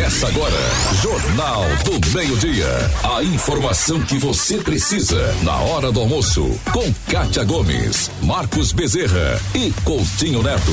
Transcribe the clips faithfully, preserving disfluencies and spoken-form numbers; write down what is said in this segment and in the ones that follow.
Começa agora, Jornal do Meio-Dia. A informação que você precisa na hora do almoço. Com Kátia Gomes, Marcos Bezerra e Coutinho Neto.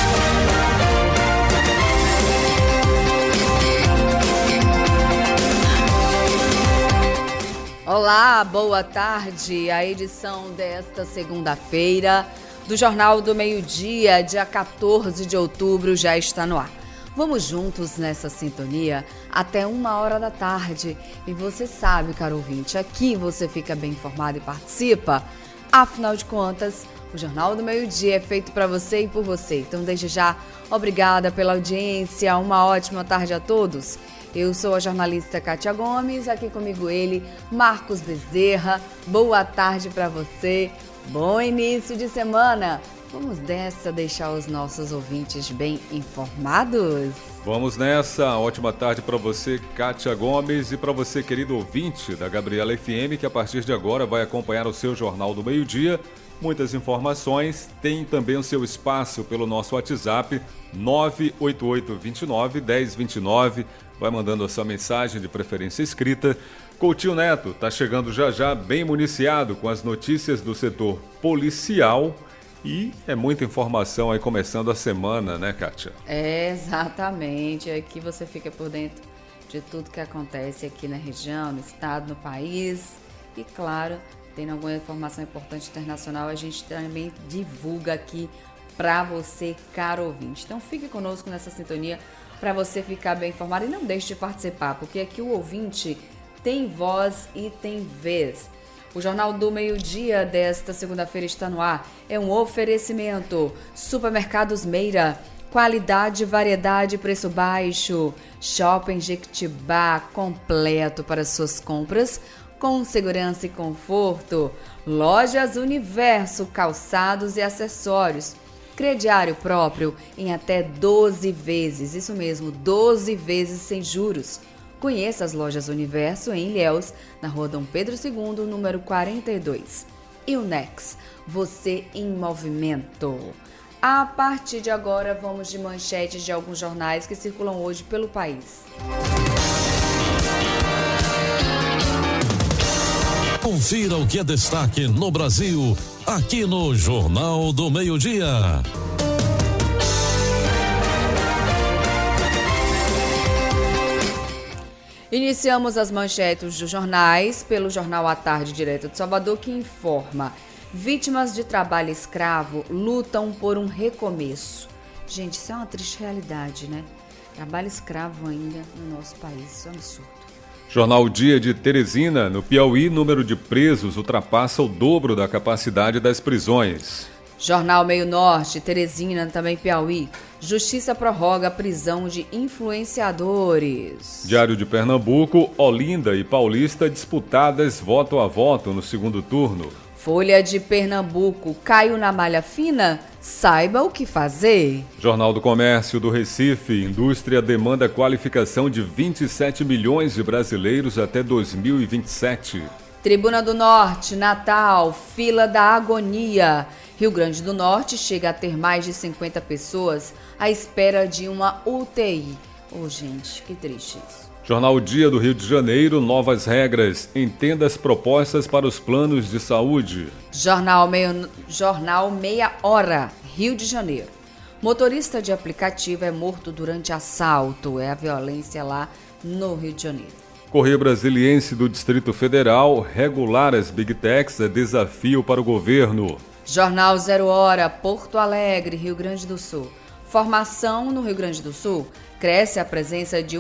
Olá, boa tarde. A edição desta segunda-feira do Jornal do Meio-Dia, dia quatorze de outubro, já está no ar. Vamos juntos nessa sintonia até uma hora da tarde. E você sabe, caro ouvinte, aqui você fica bem informado e participa. Afinal de contas, o Jornal do Meio-Dia é feito para você e por você. Então, desde já, obrigada pela audiência. Uma ótima tarde a todos. Eu sou a jornalista Kátia Gomes, aqui comigo ele, Marcos Bezerra. Boa tarde para você. Bom início de semana. Vamos dessa deixar os nossos ouvintes bem informados? Vamos nessa. Ótima tarde para você, Kátia Gomes, e para você, querido ouvinte da Gabriela F M, que a partir de agora vai acompanhar o seu Jornal do Meio-Dia. Muitas informações. Tem também o seu espaço pelo nosso WhatsApp nove oito oito, dois nove, um zero dois nove. Vai mandando a sua mensagem, de preferência escrita. Coutinho Neto está chegando já já, bem municiado com as notícias do setor policial. E é muita informação aí começando a semana, né, Kátia? É, exatamente. Aqui você fica por dentro de tudo que acontece aqui na região, no estado, no país. E, claro, tendo alguma informação importante internacional, a gente também divulga aqui para você, caro ouvinte. Então, fique conosco nessa sintonia para você ficar bem informado e não deixe de participar, porque aqui o ouvinte tem voz e tem vez. O Jornal do Meio-Dia desta segunda-feira está no ar. É um oferecimento. Supermercados Meira. Qualidade, variedade, preço baixo. Shopping Jequitibá, completo para suas compras, com segurança e conforto. Lojas Universo, calçados e acessórios. Crediário próprio em até doze vezes. Isso mesmo, doze vezes sem juros. Conheça as lojas Universo em Ilhéus, na rua Dom Pedro segundo, número quarenta e dois. E o Nex, você em movimento. A partir de agora, vamos de manchetes de alguns jornais que circulam hoje pelo país. Confira o que é destaque no Brasil, aqui no Jornal do Meio-Dia. Iniciamos as manchetes dos jornais pelo Jornal à Tarde, direto de Salvador, que informa: vítimas de trabalho escravo lutam por um recomeço. Gente, isso é uma triste realidade, né? Trabalho escravo ainda no nosso país, isso é um absurdo. Jornal Dia de Teresina, no Piauí, número de presos ultrapassa o dobro da capacidade das prisões. Jornal Meio Norte, Teresina, também Piauí. Justiça prorroga a prisão de influenciadores. Diário de Pernambuco, Olinda e Paulista disputadas voto a voto no segundo turno. Folha de Pernambuco, caiu na malha fina? Saiba o que fazer. Jornal do Comércio do Recife, indústria demanda qualificação de vinte e sete milhões de brasileiros até dois mil e vinte e sete. Tribuna do Norte, Natal, fila da agonia. Rio Grande do Norte chega a ter mais de cinquenta pessoas à espera de uma U T I. Ô, gente, que triste isso. Jornal Dia do Rio de Janeiro, novas regras. Entenda as propostas para os planos de saúde. Jornal, meio, Jornal Meia Hora, Rio de Janeiro. Motorista de aplicativo é morto durante assalto. É a violência lá no Rio de Janeiro. Correio Brasiliense do Distrito Federal, regular as Big Techs é desafio para o governo. Jornal Zero Hora, Porto Alegre, Rio Grande do Sul. Formação no Rio Grande do Sul. Cresce a presença de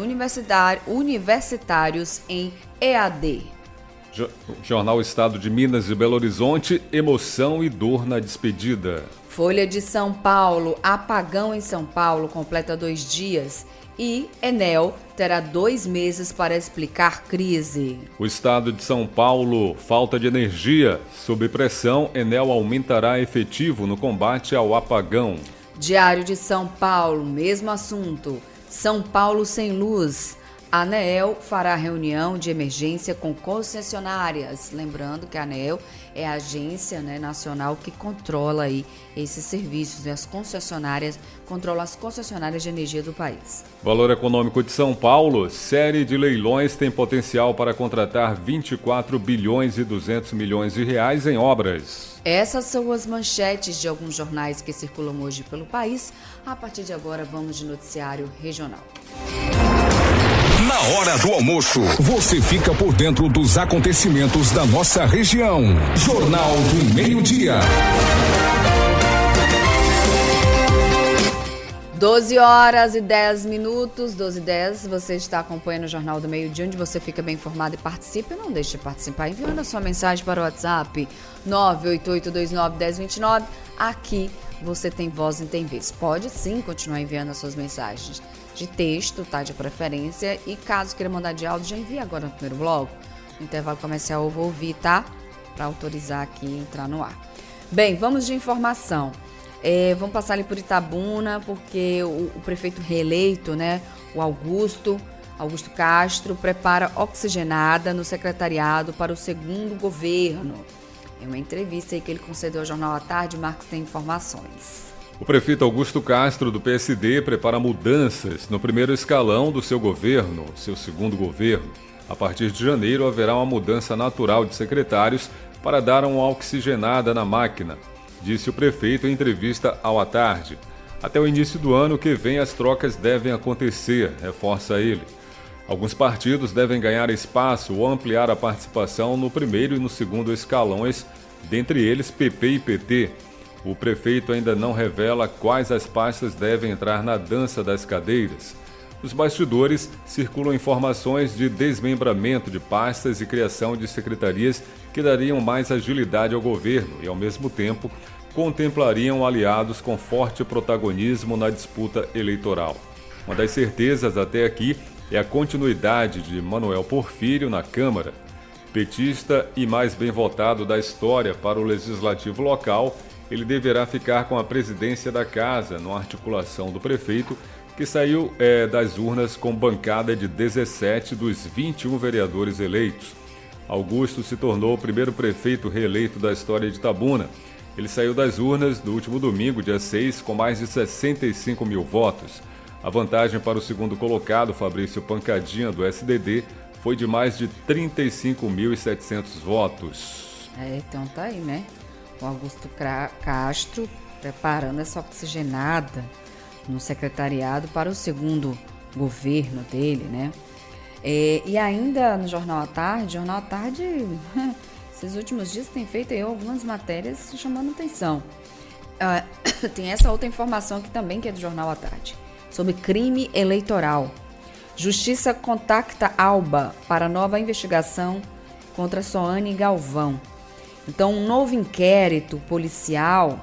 universitários em E A D. Jornal Estado de Minas e Belo Horizonte, emoção e dor na despedida. Folha de São Paulo, apagão em São Paulo completa dois dias. E Enel terá dois meses para explicar crise. O estado de São Paulo, falta de energia. Sob pressão, Enel aumentará efetivo no combate ao apagão. Diário de São Paulo, mesmo assunto. São Paulo sem luz. A ANEEL fará reunião de emergência com concessionárias. Lembrando que a ANEEL é a agência, né, nacional que controla aí esses serviços. Né? As concessionárias controlam as concessionárias de energia do país. Valor Econômico de São Paulo. Série de leilões tem potencial para contratar vinte e quatro bilhões e duzentos milhões de reais em obras. Essas são as manchetes de alguns jornais que circulam hoje pelo país. A partir de agora, vamos de noticiário regional. Na hora do almoço, você fica por dentro dos acontecimentos da nossa região. Jornal do Meio-Dia. doze horas e dez minutos, doze e dez, você está acompanhando o Jornal do Meio-Dia, onde você fica bem informado e participa. Não deixe de participar enviando a sua mensagem para o WhatsApp nove oito oito dois nove um zero dois nove. Aqui você tem voz e tem vez. Pode sim continuar enviando as suas mensagens de texto, tá? De preferência. E caso queira mandar de áudio, já envia agora no primeiro bloco. No intervalo comercial eu vou ouvir, tá? Para autorizar aqui entrar no ar. Bem, vamos de informação. É, vamos passar ali por Itabuna, porque o, o prefeito reeleito, né? O Augusto, Augusto Castro, prepara oxigenada no secretariado para o segundo governo. Em uma entrevista aí que ele concedeu ao Jornal à Tarde, Marcos tem informações. O prefeito Augusto Castro, do P S D, prepara mudanças no primeiro escalão do seu governo, seu segundo governo. A partir de janeiro, haverá uma mudança natural de secretários para dar uma oxigenada na máquina, disse o prefeito em entrevista ao À Tarde. Até o início do ano que vem, as trocas devem acontecer, reforça ele. Alguns partidos devem ganhar espaço ou ampliar a participação no primeiro e no segundo escalões, dentre eles P P e P T. O prefeito ainda não revela quais as pastas devem entrar na dança das cadeiras. Nos bastidores, circulam informações de desmembramento de pastas e criação de secretarias que dariam mais agilidade ao governo e, ao mesmo tempo, contemplariam aliados com forte protagonismo na disputa eleitoral. Uma das certezas até aqui é a continuidade de Manuel Porfírio na Câmara. Petista e mais bem votado da história para o legislativo local, ele deverá ficar com a presidência da casa, numa articulação do prefeito, que saiu é, das urnas com bancada de dezessete dos vinte e um vereadores eleitos. Augusto se tornou o primeiro prefeito reeleito da história de Itabuna. Ele saiu das urnas no último domingo, dia seis, com mais de sessenta e cinco mil votos. A vantagem para o segundo colocado, Fabrício Pancadinha, do S D D, foi de mais de trinta e cinco mil e setecentos votos. É, então tá aí, né? O Augusto Castro preparando essa oxigenada no secretariado para o segundo governo dele, né? É, e ainda no Jornal à Tarde, Jornal à Tarde, esses últimos dias tem feito aí algumas matérias chamando atenção. Uh, tem essa outra informação aqui também, que é do Jornal à Tarde, sobre crime eleitoral. Justiça contacta Alba para nova investigação contra Soane Galvão. Então, um novo inquérito policial,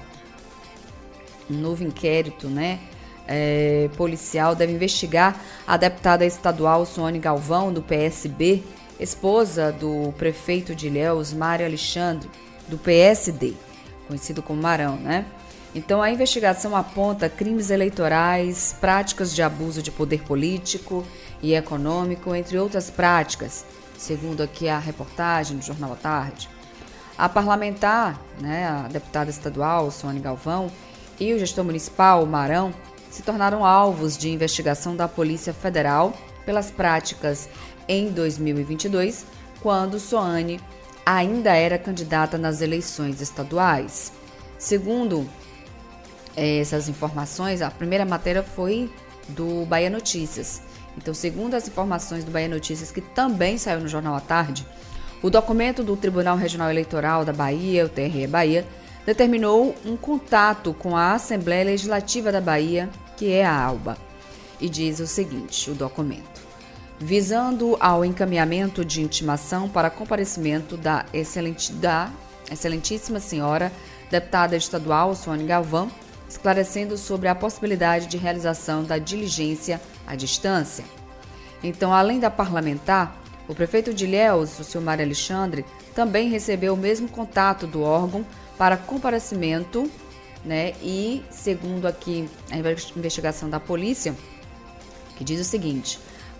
um novo inquérito, né, é, policial deve investigar a deputada estadual Soane Galvão, do P S B, esposa do prefeito de Ilhéus, Mário Alexandre, do P S D, conhecido como Marão, né? Então, a investigação aponta crimes eleitorais, práticas de abuso de poder político e econômico, entre outras práticas, segundo aqui a reportagem do Jornal à Tarde. A parlamentar, né, a deputada estadual, Soane Galvão, e o gestor municipal, Marão, se tornaram alvos de investigação da Polícia Federal pelas práticas em dois mil e vinte e dois, quando Soane ainda era candidata nas eleições estaduais. Segundo essas informações, a primeira matéria foi do Bahia Notícias. Então, segundo as informações do Bahia Notícias, que também saiu no Jornal à Tarde, o documento do Tribunal Regional Eleitoral da Bahia, o T R E Bahia, determinou um contato com a Assembleia Legislativa da Bahia, que é a ALBA, e diz o seguinte, o documento: visando ao encaminhamento de intimação para comparecimento da, excelente, da excelentíssima senhora deputada estadual Soane Galvão, esclarecendo sobre a possibilidade de realização da diligência à distância. Então, além da parlamentar, o prefeito de Ilhéus, o senhor Mário Alexandre, também recebeu o mesmo contato do órgão para comparecimento, né? E, segundo aqui a investigação da polícia, que diz o seguinte: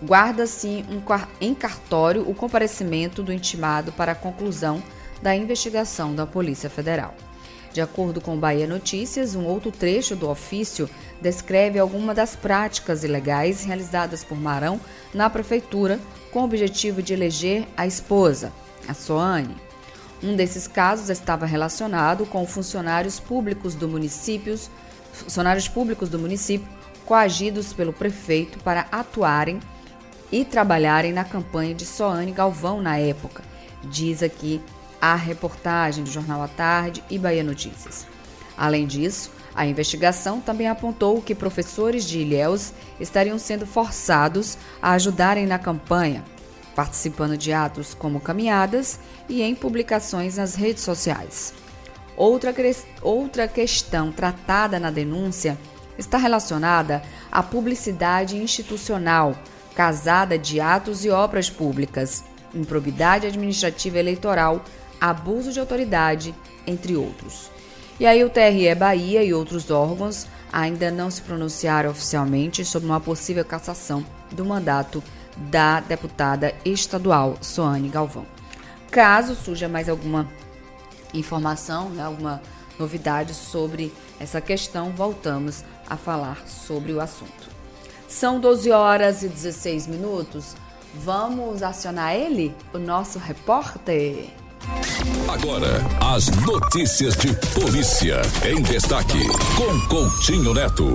guarda-se um, em cartório o comparecimento do intimado para a conclusão da investigação da Polícia Federal. De acordo com Bahia Notícias, um outro trecho do ofício descreve algumas das práticas ilegais realizadas por Marão na prefeitura com o objetivo de eleger a esposa, a Soane. Um desses casos estava relacionado com funcionários públicos do município, funcionários públicos do município coagidos pelo prefeito para atuarem e trabalharem na campanha de Soane Galvão na época, diz aqui a reportagem do Jornal à Tarde e Bahia Notícias. Além disso, a investigação também apontou que professores de Ilhéus estariam sendo forçados a ajudarem na campanha, participando de atos como caminhadas e em publicações nas redes sociais. Outra, outra questão tratada na denúncia está relacionada à publicidade institucional, casada de atos e obras públicas, improbidade administrativa eleitoral, abuso de autoridade, entre outros. E aí o T R E Bahia e outros órgãos ainda não se pronunciaram oficialmente sobre uma possível cassação do mandato da deputada estadual Soane Galvão. Caso surja mais alguma informação, né, alguma novidade sobre essa questão, voltamos a falar sobre o assunto. São doze horas e dezesseis minutos. Vamos acionar ele, o nosso repórter? Agora, as notícias de polícia em destaque, com Coutinho Neto.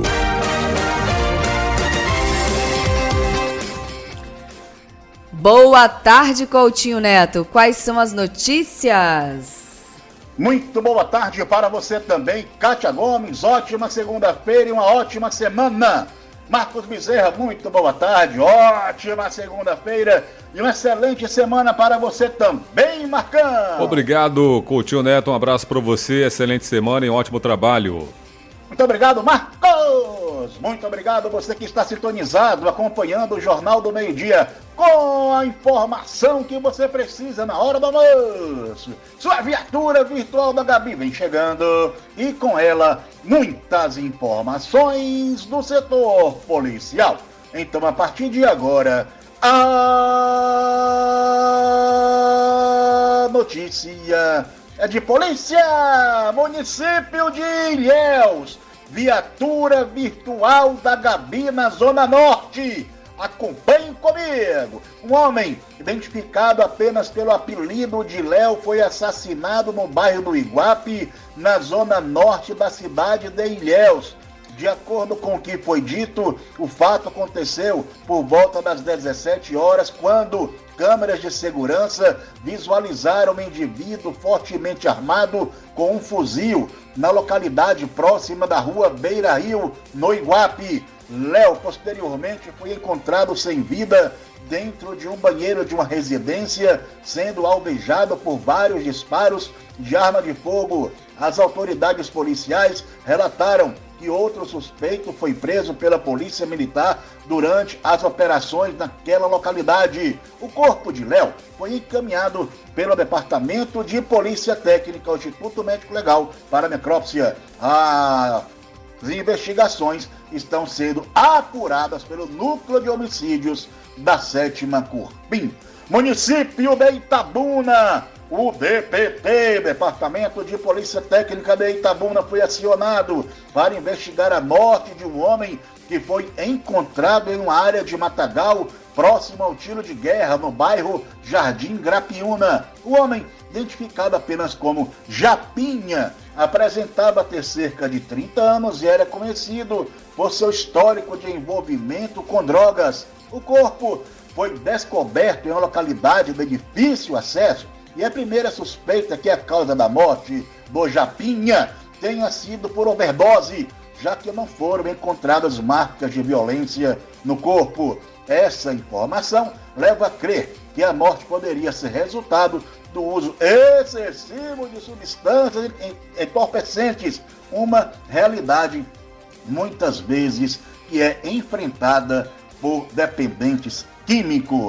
Boa tarde, Coutinho Neto. Quais são as notícias? Muito boa tarde para você também, Kátia Gomes. Ótima segunda-feira e uma ótima semana. Marcos Bezerra, muito boa tarde. Ótima segunda-feira e uma excelente semana para você também, Marcão. Obrigado, Coutinho Neto. Um abraço para você. Excelente semana e um ótimo trabalho. Muito obrigado, Marcos. Muito obrigado você que está sintonizado, acompanhando o Jornal do Meio-Dia com a informação que você precisa na hora do almoço. Sua viatura virtual da Gabi vem chegando e com ela muitas informações do setor policial. Então, a partir de agora, a notícia é de polícia. Município de Ilhéus, viatura virtual da Gabi na Zona Norte. Acompanhe comigo. Um homem identificado apenas pelo apelido de Léo foi assassinado no bairro do Iguape, na zona norte da cidade de Ilhéus. De acordo com o que foi dito, o fato aconteceu por volta das dezessete horas, quando câmeras de segurança visualizaram um indivíduo fortemente armado com um fuzil na localidade próxima da rua Beira Rio, no Iguape. Léo, posteriormente, foi encontrado sem vida dentro de um banheiro de uma residência, sendo alvejado por vários disparos de arma de fogo. As autoridades policiais relataram que outro suspeito foi preso pela Polícia Militar durante as operações naquela localidade. O corpo de Léo foi encaminhado pelo Departamento de Polícia Técnica ao Instituto Médico Legal para necrópsia. As investigações estão sendo apuradas pelo Núcleo de Homicídios da sétima Corpim. Município de Itabuna, o D P T, Departamento de Polícia Técnica de Itabuna, foi acionado para investigar a morte de um homem que foi encontrado em uma área de matagal próximo ao tiro de guerra no bairro Jardim Grapiúna. O homem, identificado apenas como Japinha, apresentava ter cerca de trinta anos e era conhecido por seu histórico de envolvimento com drogas. O corpo foi descoberto em uma localidade de difícil acesso e a primeira suspeita é que a causa da morte do Japinha tenha sido por overdose, já que não foram encontradas marcas de violência no corpo. Essa informação leva a crer que a morte poderia ser resultado do uso excessivo de substâncias entorpecentes, uma realidade muitas vezes que é enfrentada por dependentes químicos.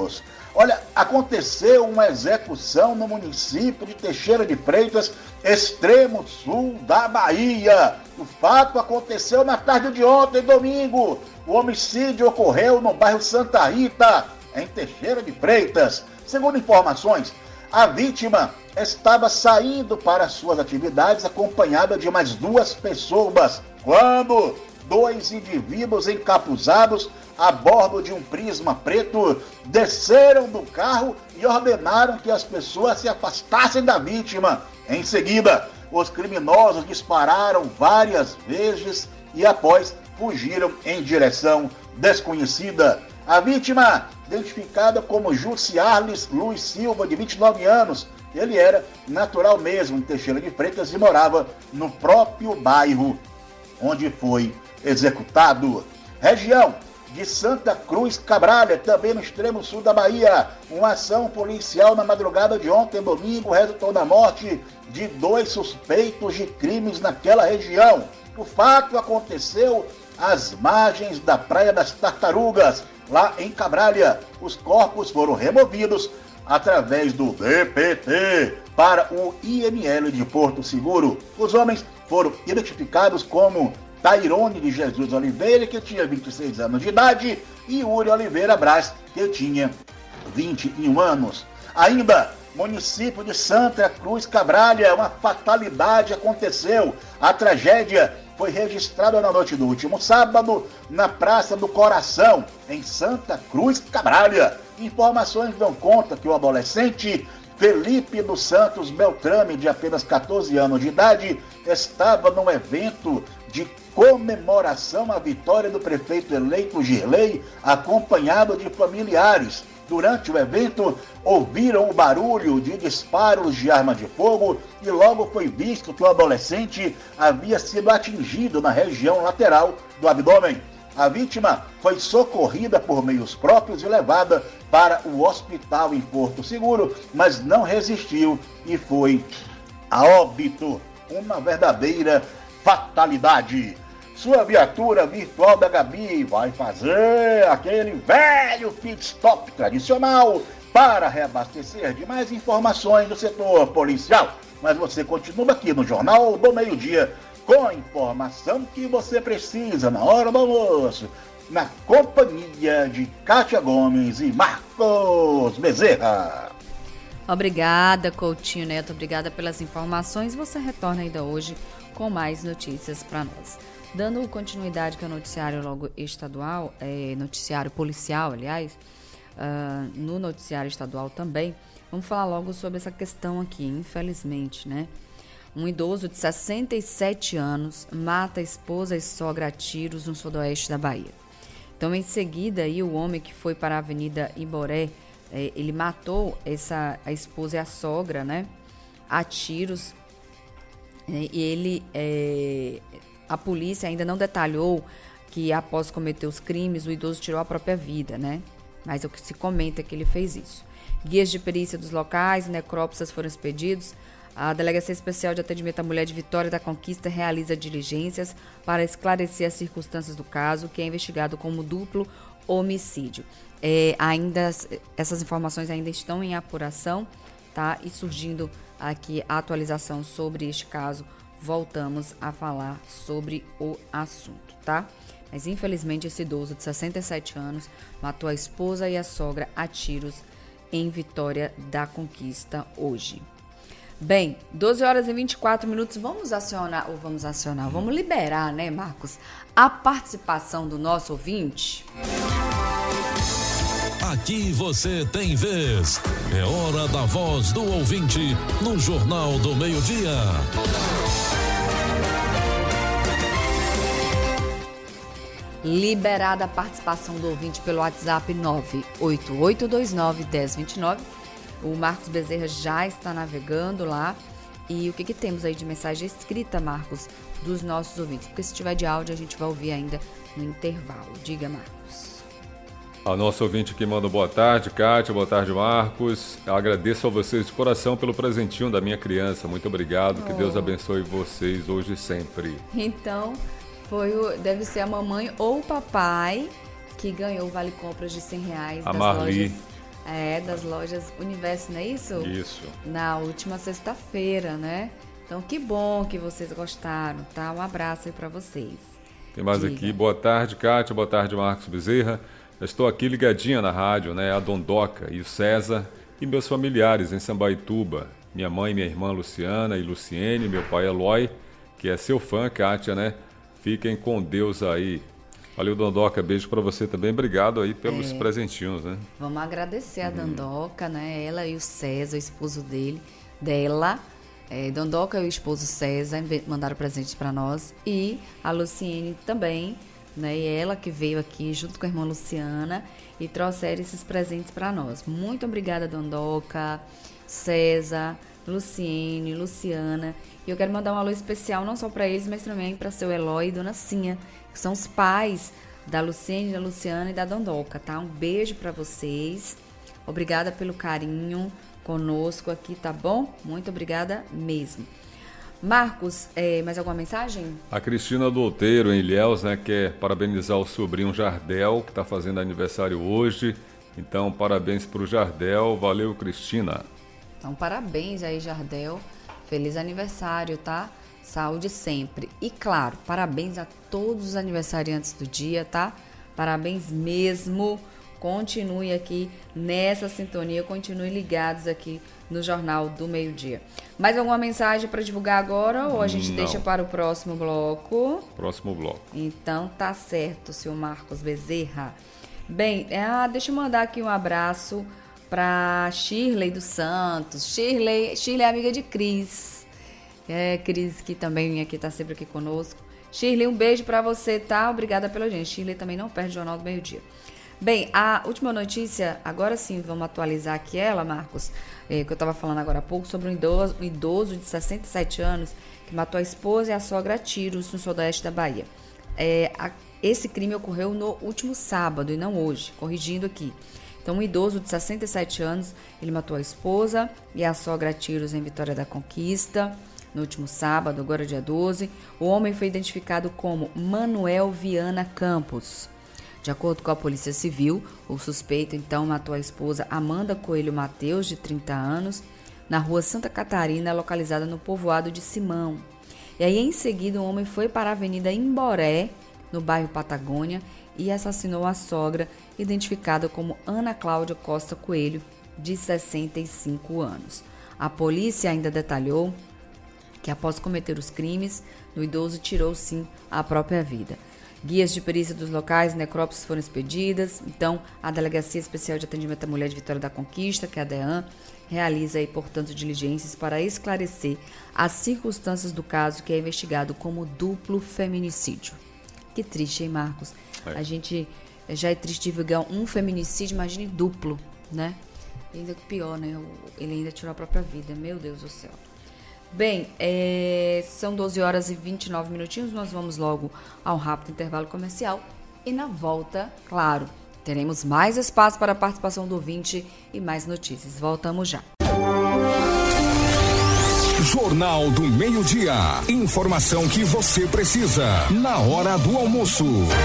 Olha, aconteceu uma execução no município de Teixeira de Freitas, extremo sul da Bahia. O fato aconteceu na tarde de ontem, domingo. O homicídio ocorreu no bairro Santa Rita, em Teixeira de Freitas. Segundo informações, a vítima estava saindo para suas atividades acompanhada de mais duas pessoas, quando dois indivíduos encapuzados a bordo de um Prisma preto desceram do carro e ordenaram que as pessoas se afastassem da vítima. Em seguida, os criminosos dispararam várias vezes e após fugiram em direção desconhecida. A vítima, identificada como Jussiarles Luiz Silva, de vinte e nove anos, ele era natural mesmo em Teixeira de Freitas e morava no próprio bairro onde foi executado. Região de Santa Cruz Cabralha, também no extremo sul da Bahia. Uma ação policial na madrugada de ontem, domingo, resultou na morte de dois suspeitos de crimes naquela região. O fato aconteceu às margens da Praia das Tartarugas, lá em Cabralha. Os corpos foram removidos através do D P T para o I M L de Porto Seguro. Os homens foram identificados como Tairone de Jesus Oliveira, que tinha vinte e seis anos de idade, e Yuri Oliveira Braz, que tinha vinte e um anos. Ainda, município de Santa Cruz Cabralha, uma fatalidade aconteceu. A tragédia foi registrada na noite do último sábado, na Praça do Coração, em Santa Cruz Cabralha. Informações dão conta que o adolescente Felipe dos Santos Beltrame, de apenas catorze anos de idade, estava num evento de comemoração à vitória do prefeito eleito Girley, acompanhado de familiares. Durante o evento, ouviram o barulho de disparos de arma de fogo e logo foi visto que o adolescente havia sido atingido na região lateral do abdômen. A vítima foi socorrida por meios próprios e levada para o hospital em Porto Seguro, mas não resistiu e foi a óbito. Uma verdadeira fatalidade. Sua viatura virtual da Gabi vai fazer aquele velho pit stop tradicional para reabastecer de mais informações do setor policial. Mas você continua aqui no Jornal do Meio-Dia com a informação que você precisa na hora do almoço, na companhia de Kátia Gomes e Marcos Bezerra. Obrigada, Coutinho Neto, obrigada pelas informações. Você retorna ainda hoje com mais notícias para nós. Dando continuidade que é o noticiário logo estadual, é, noticiário policial, aliás, uh, no noticiário estadual também, vamos falar logo sobre essa questão aqui, infelizmente, né? Um idoso de sessenta e sete anos mata a esposa e sogra a tiros no sudoeste da Bahia. Então, em seguida, aí, o homem que foi para a Avenida Imboré, é, ele matou essa, a esposa e a sogra, né? A tiros. É, e ele... É, a polícia ainda não detalhou que, após cometer os crimes, o idoso tirou a própria vida, né? Mas o que se comenta é que ele fez isso. Guias de perícia dos locais e necrópsias foram expedidos. A Delegacia Especial de Atendimento à Mulher de Vitória da Conquista realiza diligências para esclarecer as circunstâncias do caso, que é investigado como duplo homicídio. É, ainda, essas informações ainda estão em apuração, tá? E surgindo aqui a atualização sobre este caso, voltamos a falar sobre o assunto, tá? Mas infelizmente esse idoso de sessenta e sete anos matou a esposa e a sogra a tiros em Vitória da Conquista hoje. Bem, doze horas e vinte e quatro minutos, vamos acionar, ou vamos acionar, vamos liberar, né, Marcos, a participação do nosso ouvinte? Aqui você tem vez. É hora da voz do ouvinte no Jornal do Meio-Dia. Liberada a participação do ouvinte pelo WhatsApp nove oito oito dois nove um zero dois nove. O Marcos Bezerra já está navegando lá. E o que, que temos aí de mensagem escrita, Marcos, dos nossos ouvintes? Porque se tiver de áudio a gente vai ouvir ainda no intervalo. Diga, Marcos. A nossa ouvinte que manda boa tarde, Kátia, boa tarde, Marcos. Eu agradeço a vocês de coração pelo presentinho da minha criança. Muito obrigado, oh. Que Deus abençoe vocês hoje e sempre. Então, foi o, deve ser a mamãe ou o papai que ganhou o vale compras de cem reais a das Marli. lojas. É, das lojas Universo, não é isso? Isso. Na última sexta-feira, né? Então, que bom que vocês gostaram, tá? Um abraço aí pra vocês. Tem mais Diga. aqui. Boa tarde, Kátia. Boa tarde, Marcos Bezerra. Eu estou aqui ligadinha na rádio, né? A Dondoca e o César e meus familiares em Sambaituba. Minha mãe, minha irmã Luciana e Luciene, meu pai Eloy, que é seu fã, Kátia, né? Fiquem com Deus aí. Valeu, Dondoca. Beijo pra você também. Obrigado aí pelos É. presentinhos, né? Vamos agradecer a Dondoca, né? Ela e o César, o esposo dele, dela. É, Dondoca e o esposo César mandaram presentes para nós. E a Luciene também, né? E ela que veio aqui junto com a irmã Luciana e trouxeram esses presentes para nós. Muito obrigada, Dondoca, César, Luciene, Luciana. E eu quero mandar um alô especial não só para eles, mas também para seu Eloy e Dona Cinha, que são os pais da Luciene, da Luciana e da Dondoca, tá? Um beijo para vocês. Obrigada pelo carinho conosco aqui, tá bom? Muito obrigada mesmo. Marcos, é, mais alguma mensagem? A Cristina Douteiro, em Ilhéus, né, quer parabenizar o sobrinho Jardel, que está fazendo aniversário hoje. Então, parabéns para o Jardel. Valeu, Cristina. Então, parabéns aí, Jardel. Feliz aniversário, tá? Saúde sempre. E, claro, parabéns a todos os aniversariantes do dia, tá? Parabéns mesmo. Continue aqui nessa sintonia, continue ligados aqui no Jornal do Meio-Dia. Mais alguma mensagem para divulgar agora ou a gente Não. deixa para o próximo bloco? Próximo bloco. Então tá certo, senhor Marcos Bezerra. Bem, ah, deixa eu mandar aqui um abraço para Shirley dos Santos. Shirley, Shirley é amiga de Cris. É, Cris que também aqui tá sempre aqui conosco. Shirley, um beijo para você, tá? Obrigada pela gente. Shirley também não perde o Jornal do Meio-Dia. Bem, a última notícia, agora sim, vamos atualizar aqui ela, Marcos, é, que eu estava falando agora há pouco, sobre um idoso, um idoso de sessenta e sete anos que matou a esposa e a sogra a tiros no sudoeste da Bahia. É, a, esse crime ocorreu no último sábado e não hoje, corrigindo aqui. Então, um idoso de sessenta e sete anos, ele matou a esposa e a sogra a tiros em Vitória da Conquista, no último sábado, agora dia doze. O homem foi identificado como Manuel Viana Campos. De acordo com a Polícia Civil, o suspeito então matou a esposa Amanda Coelho Mateus, de trinta anos, na rua Santa Catarina, localizada no povoado de Simão. E aí, em seguida, o homem foi para a Avenida Imboré, no bairro Patagônia, e assassinou a sogra, identificada como Ana Cláudia Costa Coelho, de sessenta e cinco anos. A polícia ainda detalhou que, após cometer os crimes, o idoso tirou, sim, a própria vida. Guias de perícia dos locais, necrópsias foram expedidas. Então, a Delegacia Especial de Atendimento à Mulher de Vitória da Conquista, que é a DEAN, realiza aí, portanto, diligências para esclarecer as circunstâncias do caso, que é investigado como duplo feminicídio. Que triste, hein, Marcos? É. A gente já é triste divulgar um feminicídio, imagine duplo, né? E ainda pior, né? Ele ainda tirou a própria vida. Meu Deus do céu. Bem, é, são doze horas e vinte e nove minutinhos, nós vamos logo ao rápido intervalo comercial e na volta, claro, teremos mais espaço para a participação do ouvinte e mais notícias. Voltamos já. Jornal do Meio-Dia. Informação que você precisa na hora do almoço.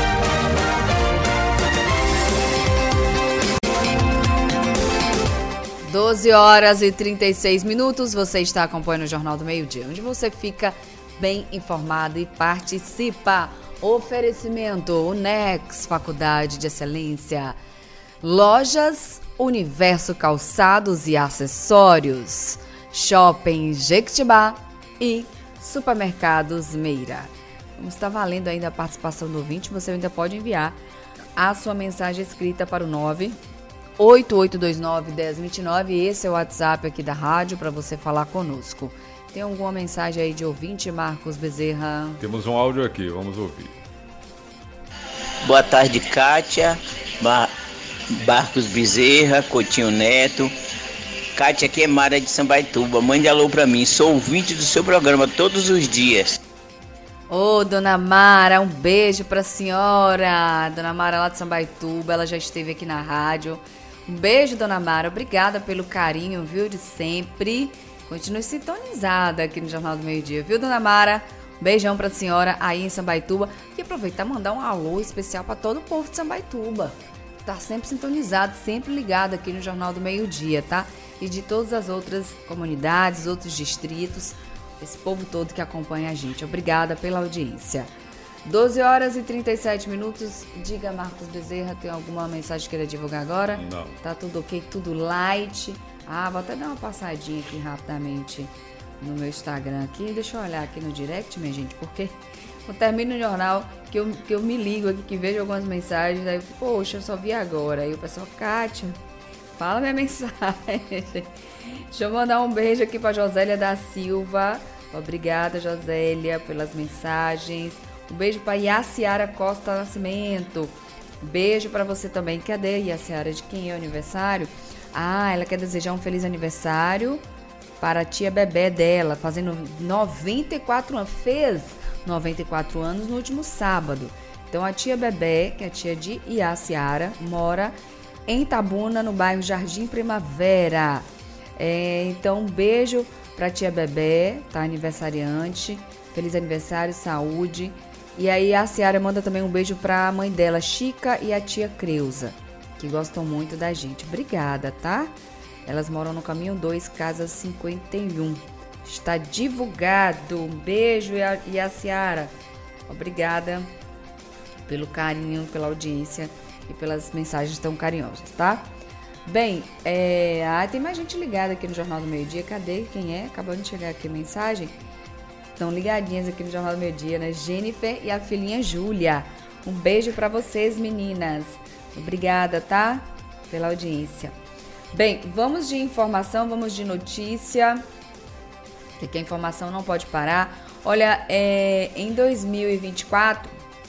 doze horas e trinta e seis minutos, você está acompanhando o Jornal do Meio-Dia, onde você fica bem informado e participa. Oferecimento Unex, Faculdade de Excelência. Lojas Universo Calçados e Acessórios. Shopping Jequitibá e Supermercados Meira. Como está valendo ainda a participação do ouvinte, você ainda pode enviar a sua mensagem escrita para o nove oito oito dois nove, um zero dois nove. Esse é o WhatsApp aqui da rádio para você falar conosco. Tem alguma mensagem aí de ouvinte, Marcos Bezerra? Temos um áudio aqui, vamos ouvir. Boa tarde, Kátia, Mar... Marcos Bezerra, Coutinho Neto. Kátia, aqui é Mara de Sambaituba. Mande alô pra mim, sou ouvinte do seu programa todos os dias. Ô, oh, dona Mara, um beijo pra senhora. Dona Mara lá de Sambaituba, ela já esteve aqui na rádio. Um beijo, dona Mara, obrigada pelo carinho, viu, de sempre. Continue sintonizada aqui no Jornal do Meio-Dia, viu, dona Mara? Um beijão pra senhora aí em Sambaituba. E aproveitar e mandar um alô especial pra todo o povo de Sambaituba. estar sempre sintonizado, sempre ligado aqui no Jornal do Meio-Dia, tá? E de todas as outras comunidades, outros distritos, esse povo todo que acompanha a gente. Obrigada pela audiência. doze horas e trinta e sete minutos. Diga, Marcos Bezerra, tem alguma mensagem que queira divulgar agora? Não. Tá tudo ok, tudo light. Ah, vou até dar uma passadinha aqui rapidamente no meu Instagram aqui. Deixa eu olhar aqui no direct, minha gente, porque eu termino o jornal que eu, que eu me ligo aqui, que vejo algumas mensagens, aí eu fico, poxa, eu só vi agora. Aí o pessoal, Kátia, fala minha mensagem. Deixa eu mandar um beijo aqui pra Josélia da Silva. Obrigada, Josélia, pelas mensagens. Um beijo para Yaciara Costa Nascimento. Beijo para você também. Cadê a Yaciara? De quem é o aniversário? Ah, ela quer desejar um feliz aniversário para a tia Bebé dela, fazendo noventa e quatro anos. Fez noventa e quatro anos no último sábado. Então a tia Bebé, que é a tia de Yaciara, mora em Itabuna, no bairro Jardim Primavera. É, então um beijo para a tia Bebé, tá aniversariante. Feliz aniversário, saúde. E aí a Ciara manda também um beijo pra mãe dela, Chica, e a tia Creuza, que gostam muito da gente. Obrigada, tá? Elas moram no Caminho dois, casa cinquenta e um. Está divulgado. Um beijo, e a Ciara. Obrigada pelo carinho, pela audiência e pelas mensagens tão carinhosas, tá? Bem, é... ah, tem mais gente ligada aqui no Jornal do Meio-Dia. Cadê? Quem é? Acabou de chegar aqui a mensagem. Estão ligadinhas aqui no Jornal do Meio-Dia, né? Jennifer e a filhinha Júlia. Um beijo para vocês, meninas. Obrigada, tá? Pela audiência. Bem, vamos de informação, vamos de notícia. Porque a informação não pode parar. Olha, é, em dois mil e vinte e quatro,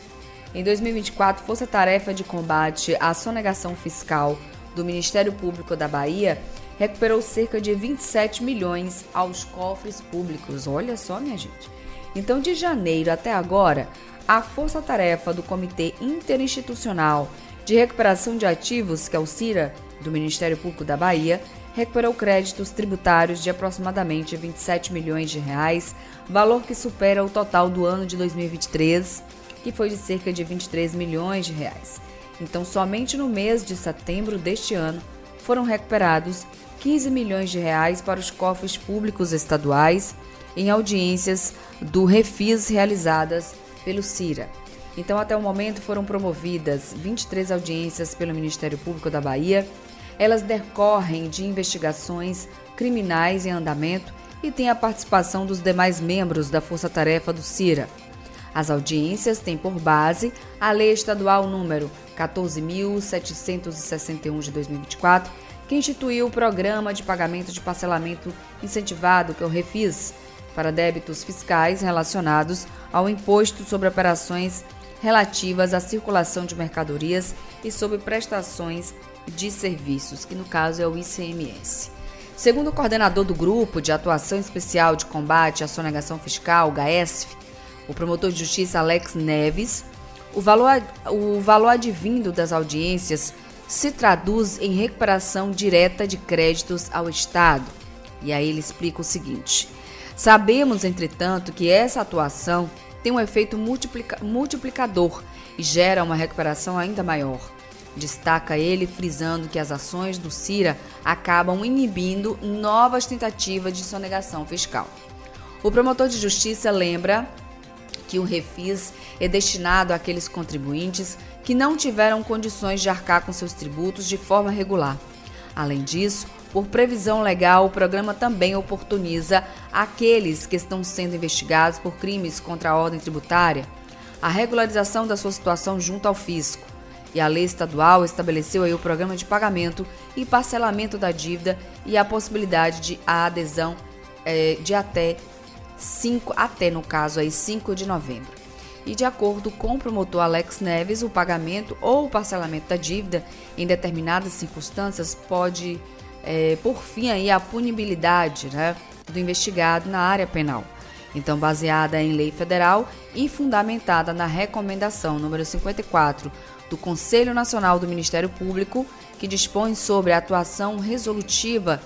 em dois mil e vinte e quatro, Força Tarefa de Combate à Sonegação Fiscal do Ministério Público da Bahia recuperou cerca de vinte e sete milhões aos cofres públicos. Olha só, minha gente. Então, de janeiro até agora, a Força-Tarefa do Comitê Interinstitucional de Recuperação de Ativos, que é o CIRA, do Ministério Público da Bahia, recuperou créditos tributários de aproximadamente vinte e sete milhões de reais, valor que supera o total do ano de dois mil e vinte e três, que foi de cerca de vinte e três milhões de reais. Então, somente no mês de setembro deste ano, foram recuperados quinze milhões de reais para os cofres públicos estaduais em audiências do Refis realizadas pelo CIRA. Então, até o momento, foram promovidas vinte e três audiências pelo Ministério Público da Bahia. Elas decorrem de investigações criminais em andamento e têm a participação dos demais membros da Força-Tarefa do CIRA. As audiências têm por base a Lei Estadual número quatorze mil setecentos e sessenta e um de dois mil e vinte e quatro, que instituiu o Programa de Pagamento de Parcelamento Incentivado, que é o Refis, para débitos fiscais relacionados ao imposto sobre operações relativas à circulação de mercadorias e sobre prestações de serviços, que no caso é o I C M S. Segundo o coordenador do Grupo de Atuação Especial de Combate à Sonegação Fiscal, G A E S F, o promotor de justiça Alex Neves, o valor, o valor advindo das audiências se traduz em recuperação direta de créditos ao Estado. E aí ele explica o seguinte: sabemos, entretanto, que essa atuação tem um efeito multiplica- multiplicador e gera uma recuperação ainda maior. Destaca ele, frisando que as ações do CIRA acabam inibindo novas tentativas de sonegação fiscal. O promotor de justiça lembra que o Refis é destinado àqueles contribuintes que não tiveram condições de arcar com seus tributos de forma regular. Além disso, por previsão legal, o programa também oportuniza aqueles que estão sendo investigados por crimes contra a ordem tributária a regularização da sua situação junto ao fisco. E a lei estadual estabeleceu aí o programa de pagamento e parcelamento da dívida e a possibilidade de a adesão é, de até cinco, até no caso aí cinco de novembro. E de acordo com o promotor Alex Neves, o pagamento ou o parcelamento da dívida em determinadas circunstâncias pode é, por fim aí a punibilidade, né, do investigado na área penal. Então, baseada em lei federal e fundamentada na recomendação número cinquenta e quatro do Conselho Nacional do Ministério Público, que dispõe sobre a atuação resolutiva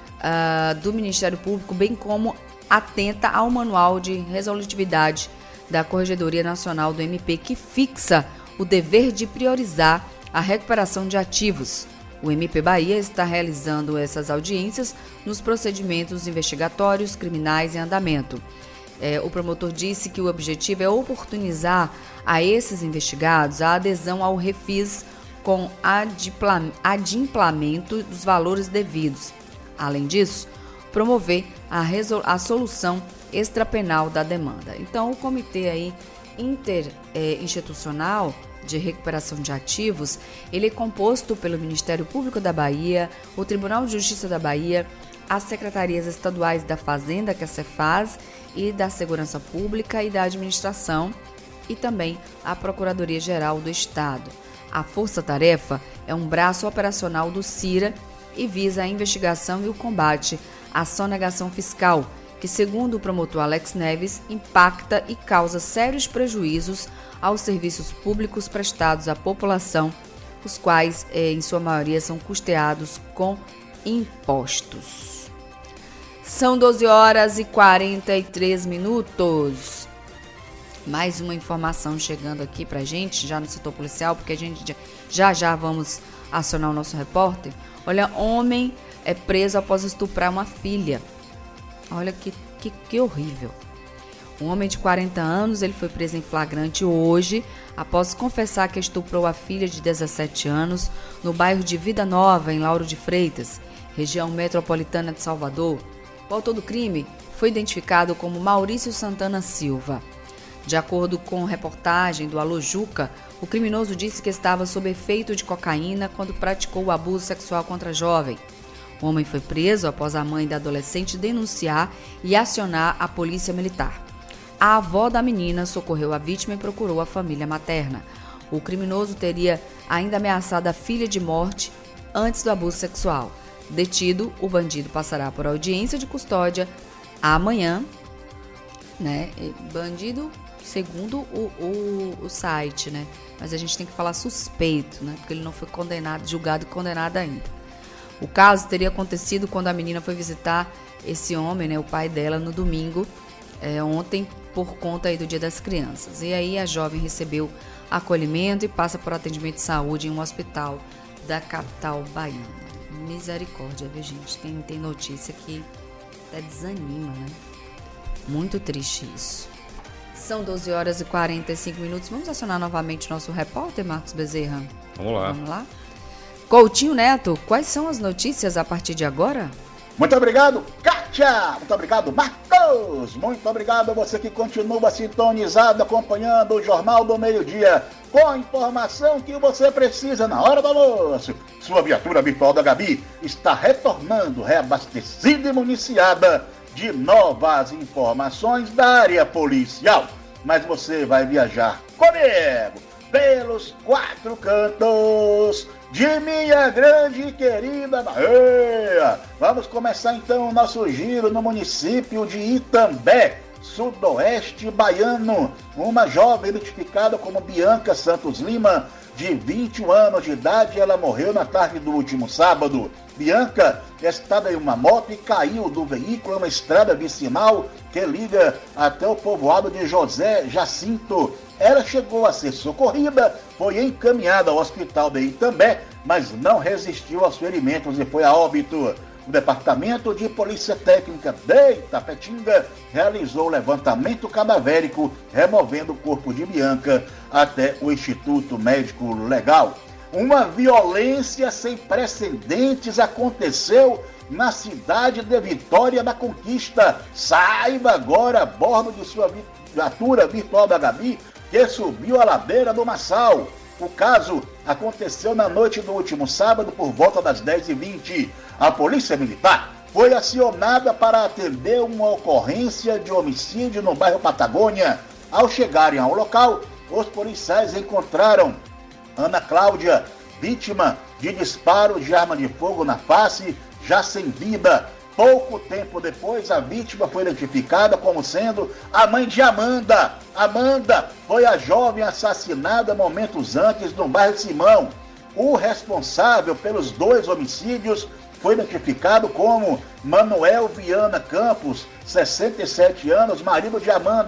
uh, do Ministério Público, bem como atenta ao Manual de Resolutividade da Corregedoria Nacional do M P, que fixa o dever de priorizar a recuperação de ativos. O M P Bahia está realizando essas audiências nos procedimentos investigatórios criminais em andamento. É, o promotor disse que o objetivo é oportunizar a esses investigados a adesão ao refis com adimplamento dos valores devidos. Além disso, promover a, resol- a solução extrapenal da demanda. Então, o Comitê aí Interinstitucional de Recuperação de Ativos, ele é composto pelo Ministério Público da Bahia, o Tribunal de Justiça da Bahia, as secretarias estaduais da Fazenda, que é a Cefaz, e da Segurança Pública e da Administração, e também a Procuradoria-Geral do Estado. A Força-Tarefa é um braço operacional do CIRA e visa a investigação e o combate à sonegação fiscal, que, segundo o promotor Alex Neves, impacta e causa sérios prejuízos aos serviços públicos prestados à população, os quais, em sua maioria, são custeados com impostos. São doze horas e quarenta e três minutos. Mais uma informação chegando aqui pra gente, já no setor policial, porque a gente já já vamos acionar o nosso repórter. Olha, homem é preso após estuprar uma filha. Olha que, que, que horrível. Um homem de quarenta anos, ele foi preso em flagrante hoje, após confessar que estuprou a filha de dezessete anos no bairro de Vida Nova, em Lauro de Freitas, região metropolitana de Salvador. O autor do crime foi identificado como Maurício Santana Silva. De acordo com reportagem do Alô Juca, o criminoso disse que estava sob efeito de cocaína quando praticou o abuso sexual contra a jovem. O homem foi preso após a mãe da adolescente denunciar e acionar a polícia militar. A avó da menina socorreu a vítima e procurou a família materna. O criminoso teria ainda ameaçado a filha de morte antes do abuso sexual. Detido, o bandido passará por audiência de custódia amanhã, né? Bandido segundo o, o, o site, né? Mas a gente tem que falar suspeito, né? Porque ele não foi condenado, julgado e condenado ainda. O caso teria acontecido quando a menina foi visitar esse homem, né? O pai dela, no domingo, é, ontem, por conta aí do Dia das Crianças. E aí a jovem recebeu acolhimento e passa por atendimento de saúde em um hospital da capital baiana. Misericórdia, viu, gente? Tem, tem notícia que até desanima, né? Muito triste isso. São doze horas e quarenta e cinco minutos. Vamos acionar novamente o nosso repórter, Marcos Bezerra? Vamos lá. Vamos lá? Coutinho Neto, quais são as notícias a partir de agora? Muito obrigado, Kátia! Muito obrigado, Marcos! Muito obrigado a você que continua sintonizado, acompanhando o Jornal do Meio-Dia, com a informação que você precisa na hora do almoço. Sua viatura virtual da Gabi está retornando, reabastecida e municiada de novas informações da área policial. Mas você vai viajar comigo pelos quatro cantos de minha grande e querida Bahia. Vamos começar então o nosso giro no município de Itambé, sudoeste baiano. Uma jovem identificada como Bianca Santos Lima, de vinte e um anos de idade, ela morreu na tarde do último sábado. Bianca estava em uma moto e caiu do veículo em uma estrada vicinal que liga até o povoado de José Jacinto. Ela chegou a ser socorrida, foi encaminhada ao hospital de Itambé, mas não resistiu aos ferimentos e foi a óbito. O Departamento de Polícia Técnica de Itapetinga realizou o levantamento cadavérico, removendo o corpo de Bianca até o Instituto Médico Legal. Uma violência sem precedentes aconteceu na cidade de Vitória da Conquista. Saiba agora a bordo de sua viatura virtual da Gabi, que subiu a ladeira do Massal. O caso aconteceu na noite do último sábado, por volta das dez e vinte. A Polícia Militar foi acionada para atender uma ocorrência de homicídio no bairro Patagônia. Ao chegarem ao local, os policiais encontraram Ana Cláudia, vítima de disparo de arma de fogo na face, já sem vida. Pouco tempo depois, a vítima foi identificada como sendo a mãe de Amanda. Amanda foi a jovem assassinada momentos antes no bairro Simão. O responsável pelos dois homicídios foi identificado como Manuel Viana Campos, sessenta e sete anos, marido de Amanda.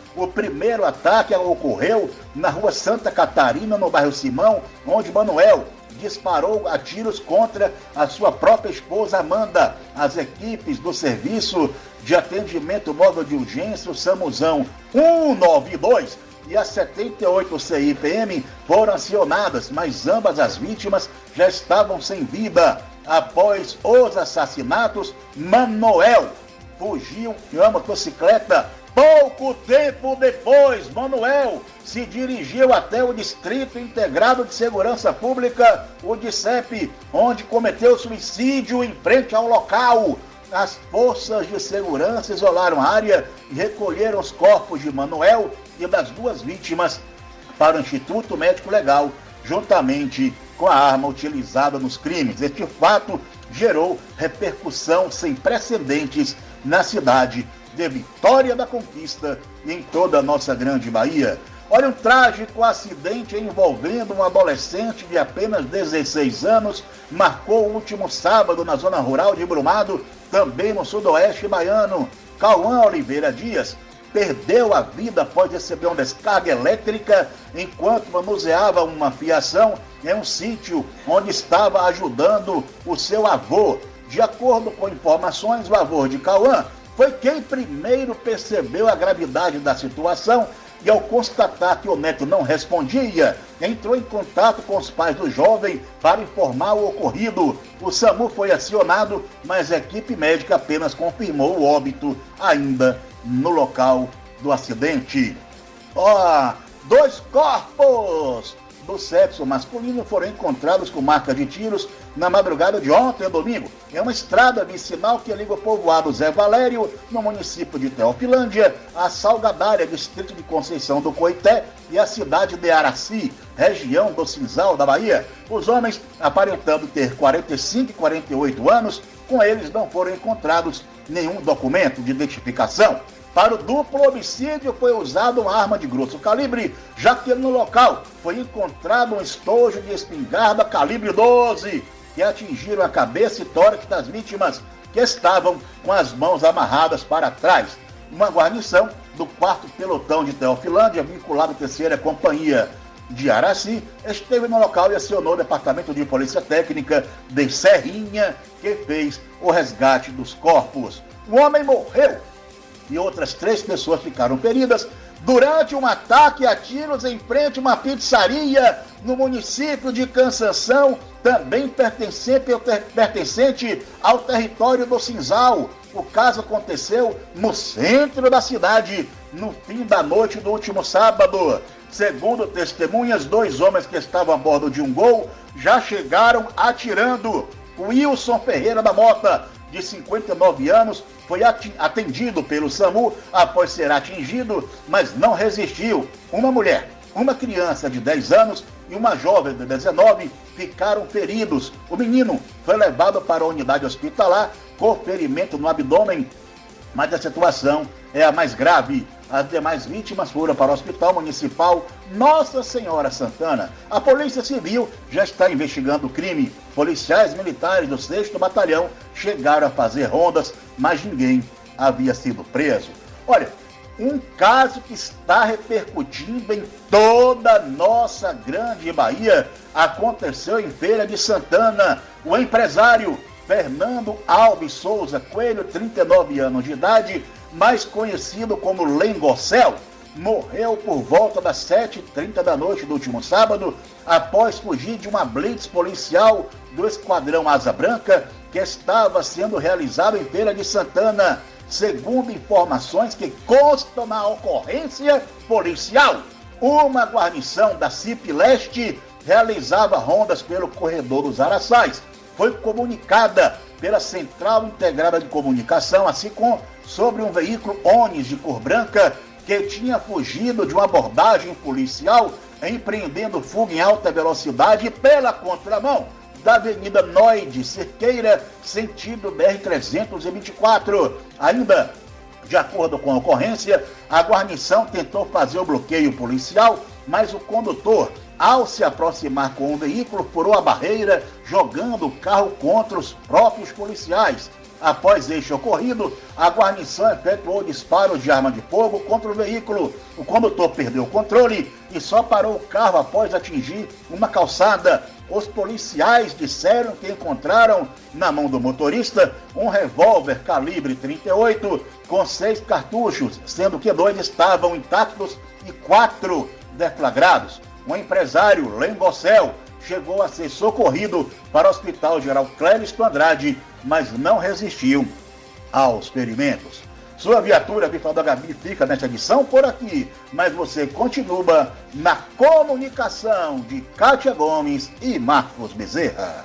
O primeiro ataque ocorreu na rua Santa Catarina, no bairro Simão, onde Manuel disparou a tiros contra a sua própria esposa Amanda. As equipes do Serviço de Atendimento Móvel de Urgência, o SAMUzão cento e noventa e dois e a setenta e oito C I P M foram acionadas, mas ambas as vítimas já estavam sem vida. Após os assassinatos, Manuel fugiu em uma motocicleta. Pouco tempo depois, Manuel se dirigiu até o Distrito Integrado de Segurança Pública, o DICEP, onde cometeu suicídio em frente ao local. As forças de segurança isolaram a área e recolheram os corpos de Manuel e das duas vítimas para o Instituto Médico Legal, juntamente com a arma utilizada nos crimes. Este fato gerou repercussão sem precedentes na cidade de Vitória da Conquista e em toda a nossa grande Bahia. Olha, um trágico acidente envolvendo um adolescente de apenas dezesseis anos marcou o último sábado na zona rural de Brumado, também no sudoeste baiano. Cauã Oliveira Dias perdeu a vida após receber uma descarga elétrica enquanto manuseava uma fiação em um sítio onde estava ajudando o seu avô. De acordo com informações, o avô de Cauã foi quem primeiro percebeu a gravidade da situação e, ao constatar que o neto não respondia, entrou em contato com os pais do jovem para informar o ocorrido. O SAMU foi acionado, mas a equipe médica apenas confirmou o óbito ainda no local do acidente. Ó, dois corpos do sexo masculino foram encontrados com marca de tiros na madrugada de ontem, domingo, em uma estrada vicinal que liga o povoado Zé Valério, no município de Teofilândia, a Salgadária, distrito de Conceição do Coité, e a cidade de Araci, região do Cinzal da Bahia. Os homens, aparentando ter quarenta e cinco e quarenta e oito anos, com eles não foram encontrados nenhum documento de identificação. Para o duplo homicídio foi usada uma arma de grosso calibre, já que no local foi encontrado um estojo de espingarda calibre doze, que atingiram a cabeça e tórax das vítimas, que estavam com as mãos amarradas para trás. Uma guarnição do quarto pelotão de Teofilândia, vinculado à terceira companhia de Araci, esteve no local e acionou o Departamento de Polícia Técnica de Serrinha, que fez o resgate dos corpos. O homem morreu e outras três pessoas ficaram feridas durante um ataque a tiros em frente a uma pizzaria no município de Cansanção, também pertencente ao, ter, pertencente ao território do Cinzal. O caso aconteceu no centro da cidade, no fim da noite do último sábado. Segundo testemunhas, dois homens que estavam a bordo de um Gol já chegaram atirando. O Wilson Ferreira da Mota, de cinquenta e nove anos, foi atendido pelo SAMU após ser atingido, mas não resistiu. Uma mulher, uma criança de dez anos e uma jovem de dezenove ficaram feridos. O menino foi levado para a unidade hospitalar com ferimento no abdômen, mas a situação é a mais grave. As demais vítimas foram para o Hospital Municipal Nossa Senhora Santana. A Polícia Civil já está investigando o crime. Policiais militares do sexto Batalhão chegaram a fazer rondas, mas ninguém havia sido preso. Olha, um caso que está repercutindo em toda a nossa grande Bahia aconteceu em Feira de Santana. O empresário Fernando Alves Souza Coelho, trinta e nove anos de idade, mais conhecido como Lengocel, morreu por volta das sete e trinta da noite do último sábado, após fugir de uma blitz policial do Esquadrão Asa Branca, que estava sendo realizado em Feira de Santana. Segundo informações que constam na ocorrência policial, uma guarnição da C I P Leste realizava rondas pelo corredor dos Araçais. Foi comunicada pela Central Integrada de Comunicação, assim como sobre um veículo Onix de cor branca que tinha fugido de uma abordagem policial, empreendendo fuga em alta velocidade pela contramão da Avenida Noide Cerqueira, sentido B R trezentos e vinte e quatro. Ainda, de acordo com a ocorrência, a guarnição tentou fazer o bloqueio policial, mas o condutor, ao se aproximar com o veículo, furou a barreira, jogando o carro contra os próprios policiais. Após este ocorrido, a guarnição efetuou disparo de arma de fogo contra o veículo. O condutor perdeu o controle e só parou o carro após atingir uma calçada. Os policiais disseram que encontraram na mão do motorista um revólver calibre trinta e oito com seis cartuchos, sendo que dois estavam intactos e quatro deflagrados. O empresário Lengocel chegou a ser socorrido para o Hospital Geral Clériston Andrade, mas não resistiu aos ferimentos. Sua viatura virtual da Gabi fica nesta edição por aqui, mas você continua na comunicação de Kátia Gomes e Marcos Bezerra.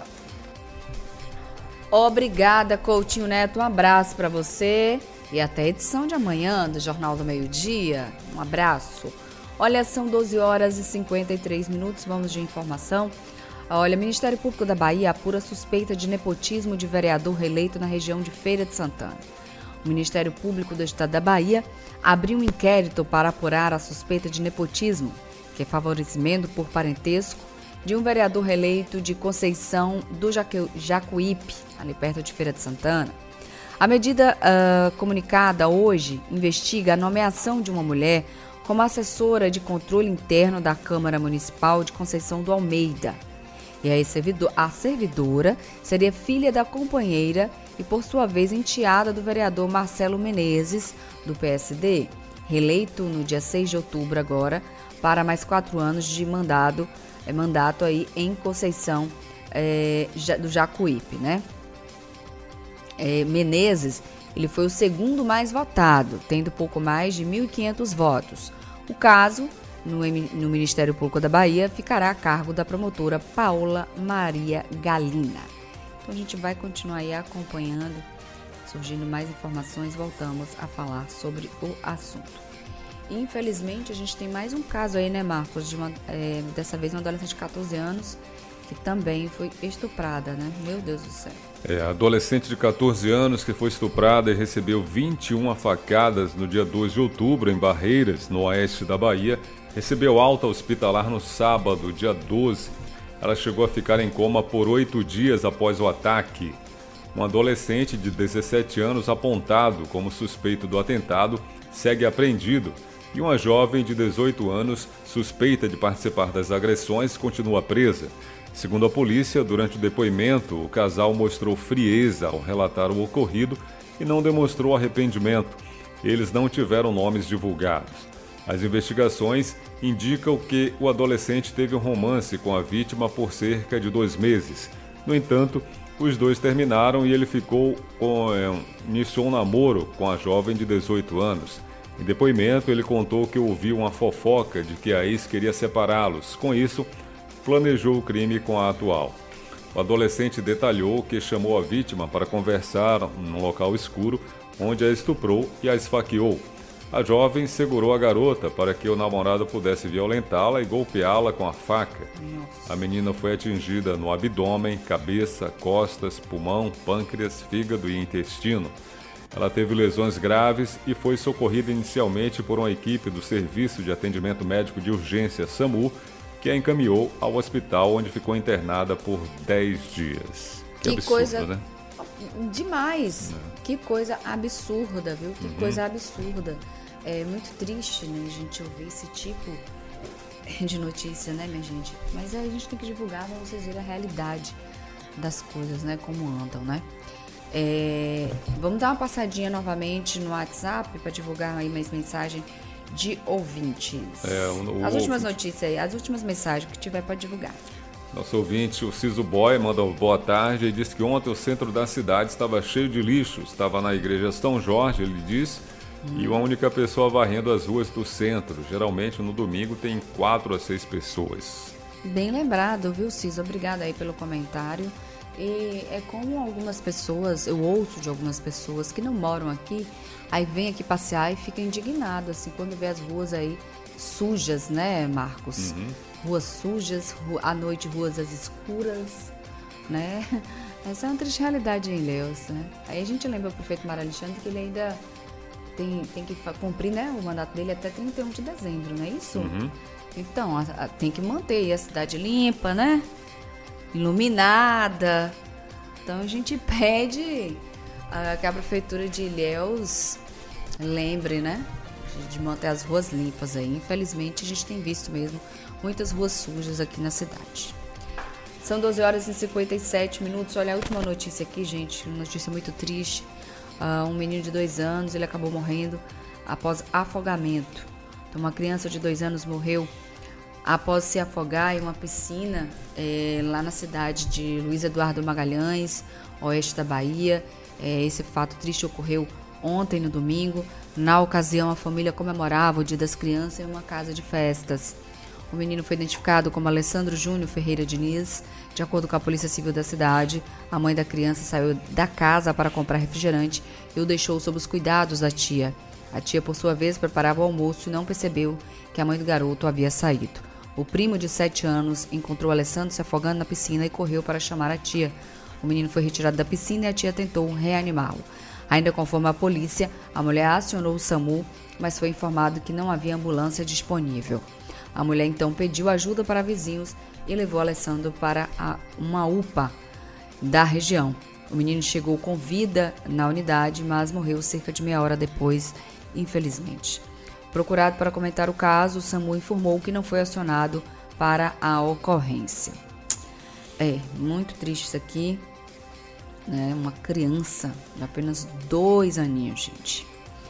Obrigada, Coutinho Neto. Um abraço para você e até a edição de amanhã do Jornal do Meio-Dia. Um abraço. Olha, são doze horas e cinquenta e três minutos, vamos de informação. Olha, o Ministério Público da Bahia apura suspeita de nepotismo de vereador reeleito na região de Feira de Santana. O Ministério Público do Estado da Bahia abriu um inquérito para apurar a suspeita de nepotismo, que é favorecimento por parentesco, de um vereador reeleito de Conceição do Jacuípe, ali perto de Feira de Santana. A medida uh, comunicada hoje investiga a nomeação de uma mulher como assessora de controle interno da Câmara Municipal de Conceição do Almeida. E a servidora seria filha da companheira e, por sua vez, enteada do vereador Marcelo Menezes, do P S D, reeleito no dia seis de outubro agora, para mais quatro anos de mandado, é, mandato aí em Conceição é, do Jacuípe, né? É, Menezes, ele foi o segundo mais votado, tendo pouco mais de mil e quinhentos votos. O caso, no, no Ministério Público da Bahia, ficará a cargo da promotora Paola Maria Galina. Então a gente vai continuar aí acompanhando, surgindo mais informações, voltamos a falar sobre o assunto. E, infelizmente, a gente tem mais um caso aí, né, Marcos? De uma, é, dessa vez uma adolescente de catorze anos, que também foi estuprada, né? Meu Deus do céu. É, a adolescente de catorze anos que foi estuprada e recebeu vinte e uma facadas no dia dois de outubro em Barreiras, no oeste da Bahia, recebeu alta hospitalar no sábado, dia doze. Ela chegou a ficar em coma por oito dias após o ataque. Um adolescente de dezessete anos apontado como suspeito do atentado segue apreendido e uma jovem de dezoito anos suspeita de participar das agressões continua presa. Segundo a polícia, durante o depoimento, o casal mostrou frieza ao relatar o ocorrido e não demonstrou arrependimento. Eles não tiveram nomes divulgados. As investigações indicam que o adolescente teve um romance com a vítima por cerca de dois meses. No entanto, os dois terminaram e ele ficou com, é, iniciou um namoro com a jovem de dezoito anos. Em depoimento, ele contou que ouviu uma fofoca de que a ex queria separá-los. Com isso, planejou o crime com a atual. O adolescente detalhou que chamou a vítima para conversar num local escuro, onde a estuprou e a esfaqueou. A jovem segurou a garota para que o namorado pudesse violentá-la e golpeá-la com a faca. A menina foi atingida no abdômen, cabeça, costas, pulmão, pâncreas, fígado e intestino. Ela teve lesões graves e foi socorrida inicialmente por uma equipe do Serviço de Atendimento Médico de Urgência SAMU, que a encaminhou ao hospital, onde ficou internada por dez dias. Que, que absurdo, coisa né? Demais! É. Que coisa absurda, viu? Que Uhum. coisa absurda. É muito triste, né, a gente ouvir esse tipo de notícia, né, minha gente? Mas a gente tem que divulgar para vocês verem a realidade das coisas, né, como andam, né? É, vamos dar uma passadinha novamente no WhatsApp para divulgar aí mais mensagem de ouvintes. É, o, o as últimas ouvinte. notícias aí, as últimas mensagens que tiver para divulgar. Nosso ouvinte, o Ciso Boy, manda boa tarde e diz que ontem o centro da cidade estava cheio de lixo. Estava na igreja São Jorge, ele diz, hum. e uma única pessoa varrendo as ruas do centro. Geralmente no domingo tem quatro a seis pessoas. Bem lembrado, viu, Ciso? Obrigada aí pelo comentário. E é como algumas pessoas, eu ouço de algumas pessoas que não moram aqui, aí vem aqui passear e fica indignado, assim, quando vê as ruas aí sujas, né, Marcos? Uhum. Ruas sujas, ru- à noite ruas às escuras, né? Essa é uma triste realidade em Ilhéus, né? Aí a gente lembra o prefeito Mário Alexandre que ele ainda tem, tem que fa- cumprir, né, o mandato dele até trinta e um de dezembro, não é isso? Uhum. Então, a, a, tem que manter aí a cidade limpa, né? Iluminada. Então a gente pede que a prefeitura de Ilhéus lembre, né, de, de manter as ruas limpas aí. Infelizmente, a gente tem visto mesmo muitas ruas sujas aqui na cidade. São doze horas e cinquenta e sete minutos. Olha, a última notícia aqui, gente, uma notícia muito triste. Uh, um menino de dois anos, ele acabou morrendo após afogamento. Então, uma criança de dois anos morreu após se afogar em uma piscina é, lá na cidade de Luiz Eduardo Magalhães, oeste da Bahia. É, esse fato triste ocorreu ontem, no domingo. Na ocasião, a família comemorava o Dia das Crianças em uma casa de festas. O menino foi identificado como Alessandro Júnior Ferreira Diniz. De acordo com a Polícia Civil da cidade, a mãe da criança saiu da casa para comprar refrigerante e o deixou sob os cuidados da tia. A tia, por sua vez, preparava o almoço e não percebeu que a mãe do garoto havia saído. O primo de sete anos encontrou Alessandro se afogando na piscina e correu para chamar a tia. O menino foi retirado da piscina e a tia tentou reanimá-lo. Ainda conforme a polícia, a mulher acionou o SAMU, mas foi informado que não havia ambulância disponível. A mulher então pediu ajuda para vizinhos e levou Alessandro para a, uma U P A da região. O menino chegou com vida na unidade, mas morreu cerca de meia hora depois, infelizmente. Procurado para comentar o caso, o SAMU informou que não foi acionado para a ocorrência. É, muito triste isso aqui, né? Uma criança de apenas dois aninhos, gente.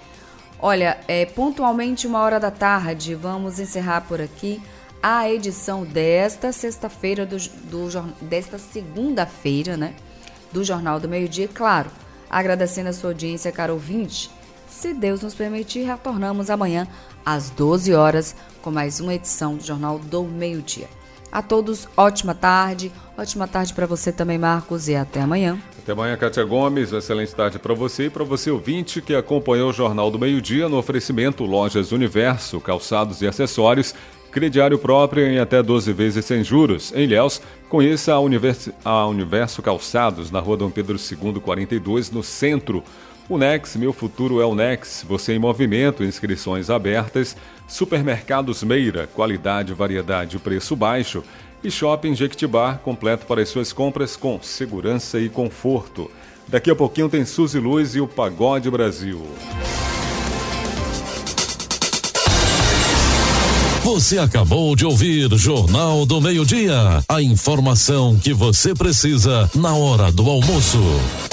Olha, é pontualmente uma hora da tarde, vamos encerrar por aqui a edição desta sexta-feira, do, do, desta segunda-feira, né? Do Jornal do Meio-Dia. Claro, agradecendo a sua audiência, caro ouvinte. Se Deus nos permitir, retornamos amanhã às doze horas com mais uma edição do Jornal do Meio-Dia. A todos, ótima tarde. Ótima tarde para você também, Marcos, e até amanhã. Até amanhã, Kátia Gomes. Excelente tarde para você e para você, ouvinte, que acompanhou o Jornal do Meio-Dia no oferecimento Lojas Universo, calçados e acessórios, crediário próprio em até doze vezes sem juros. Em Ilhéus, conheça a Universo, a Universo Calçados, na rua Dom Pedro segundo, quarenta e dois, no centro. O Nex, meu futuro é o Nex, você em movimento, inscrições abertas. Supermercados Meira, qualidade, variedade, preço baixo. E Shopping Jequitibá, completo para as suas compras com segurança e conforto. Daqui a pouquinho tem Suzy Luz e o Pagode Brasil. Você acabou de ouvir Jornal do Meio-Dia. A informação que você precisa na hora do almoço.